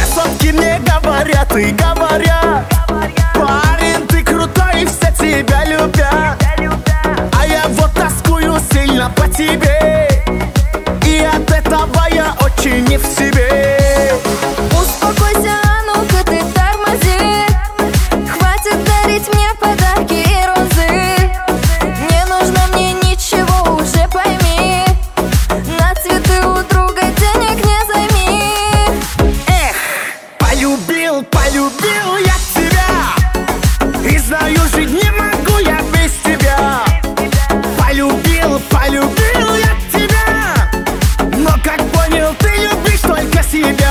Красотки мне говорят и говорят: парень, ты крутой, и все тебя любят. А я вот тоскую сильно по тебе, и от этого я очень не в себе. Успокойся, а ну-ка ты тормози. Хватит дарить мне подарки и розы. Не нужно мне ничего, уже пойми. На цветы у друга денег не займи. Эх, полюбил, полюбил я тебя, и знаю, жить не могу я без тебя. Полюбил, полюбил я тебя, но как понял, ты любишь только себя.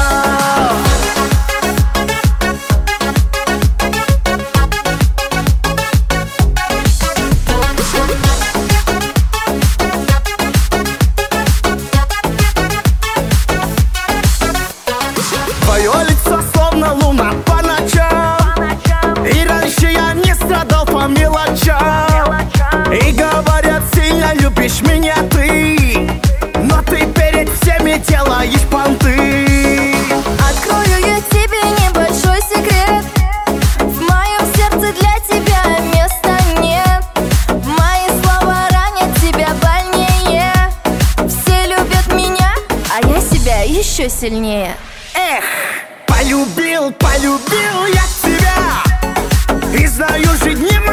Твое лицо словно луна по ночам, и раньше я не страдал по мелочам. И говорят, сильно любишь меня ты, но ты перед всеми делаешь понты. Открою я тебе небольшой секрет: в моем сердце для тебя места нет. Мои слова ранят тебя больнее. Все любят меня, а я себя еще сильнее. Эх, полюбил, полюбил я тебя, и знаю, жить не